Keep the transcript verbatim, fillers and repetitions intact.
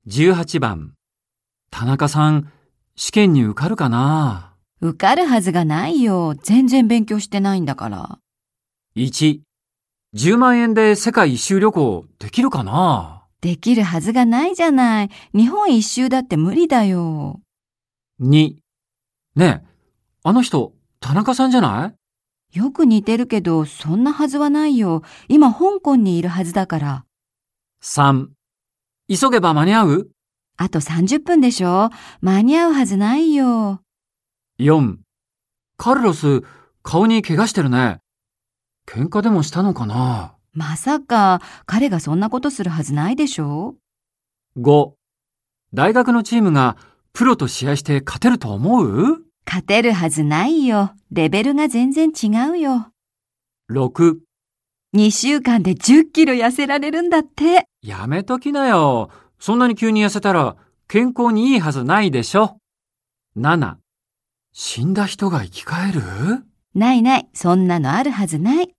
じゅうはちばん、田中さん、試験に受かるかな？ 受かるはずがないよ。全然勉強してないんだから。 いち、じゅうまんえんで世界一周旅行できるかな？ できるはずがないじゃない。日本一周だって無理だよ。 に、ねえ、あの人、田中さんじゃない？ よく似てるけど、そんなはずはないよ。今香港にいるはずだから。 さん、急げば間に合う？ あとさんじゅっぷんでしょ？間に合うはずないよ。 よん、カルロス、顔に怪我してるね。喧嘩でもしたのかな？ まさか、彼がそんなことするはずないでしょ？ ご、大学のチームがプロと試合して勝てると思う？ 勝てるはずないよ。レベルが全然違うよ。 ろく、 にしゅうかんでじゅっキロ痩せられるんだって。 やめときなよ。そんなに急に痩せたら健康にいいはずないでしょ。なな、死んだ人が生き返る？ ないない、そんなのあるはずない。